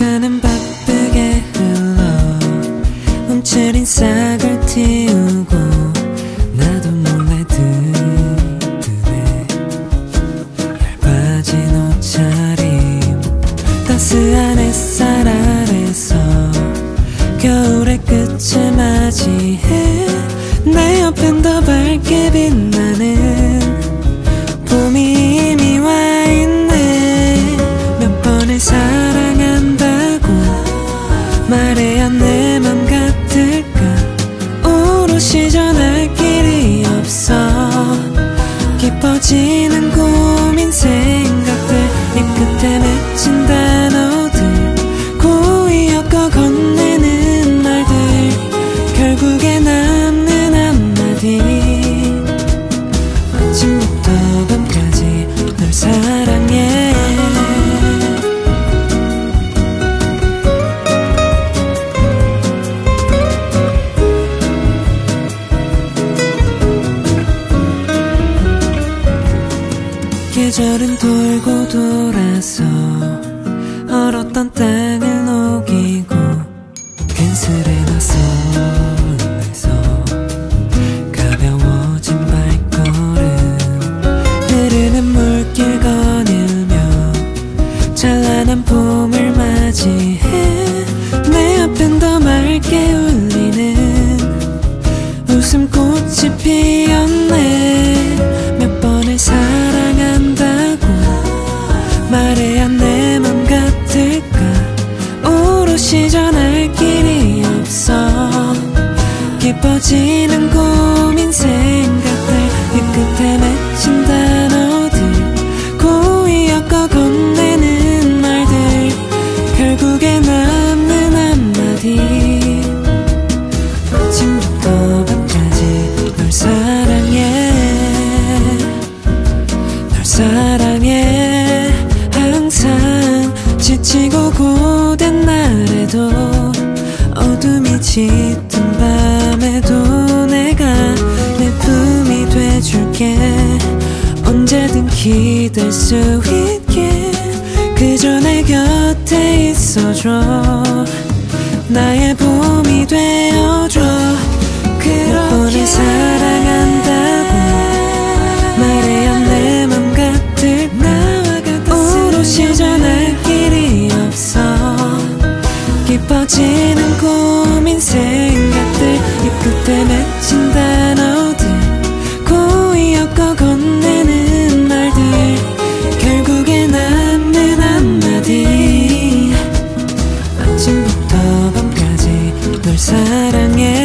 시간은 바쁘게 흘러 움츠린 싹을 틔우고 나도 몰래 들뜨네. 얇아진 옷차림 따스한 햇살 아래서 겨울의 끝을 맞이해 내 옆엔 더 밝게 빛나는 봄이 이미 와있네. 몇 번을 사랑한다고 말해야 내 맘 같을까. 오롯이 전할 길이 없어. 깊어지는 고민 생각들 이 끝에 맺힌 단어들 고이 엮어 건네는 말들 결국에 남는 한마디. 아침부터 밤까지 널 사랑해. 계절은 돌고 돌아서 얼었던 땅을 녹이고 괜스레 낯설에서 가벼워진 발걸음 흐르는 물길 거닐며 찬란한 봄을 맞이해 내 앞엔 더 맑게 울리는 웃음꽃이 피었네. 몇 번을 사랑한다고 말해야 내 맘 같을까. 오롯이 전할 길이 없어. 깊어지는 고민 생각들 이 끝에 맺힌 단어들 고이 엮어 건네는 말들 결국에 남는 한마디. 아침부터 밤까지 널 사랑해. 널 사랑해. 항상 지치고 고된 날에도 어둠이 짙은 밤에도 내가 내 품이 돼줄게. 언제든 기댈 수 있게 그저 내 곁에 있어줘. 나의 봄이 되어줘. 그렇게 사랑한다고 말해야 내 맘 같을까. 오롯이 전할 길이 없어. 깊어지는 고민 생각들 이 끝에 맺힌 단어들 고이 엮어 건네는 말들 결국에 남는 한마디. 아침부터 밤까지 널 사랑해.